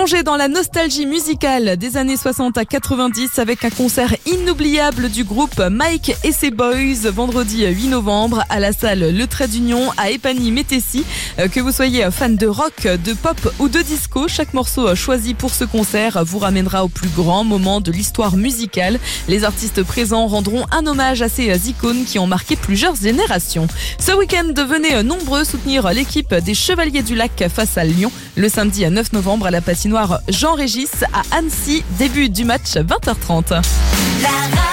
Plongez dans la nostalgie musicale des années 60 à 90 avec un concert inoubliable du groupe Mike et ses Boys vendredi 8 novembre à la salle Le Trait d'Union à Épagny-Métessy. Que vous soyez fan de rock, de pop ou de disco, chaque morceau choisi pour ce concert vous ramènera au plus grand moment de l'histoire musicale. Les artistes présents rendront un hommage à ces icônes qui ont marqué plusieurs générations. Ce week-end, venez nombreux soutenir l'équipe des Chevaliers du Lac face à Lyon le samedi 9 novembre à la patinoire Jean-Régis à Annecy. Début du match 20h30.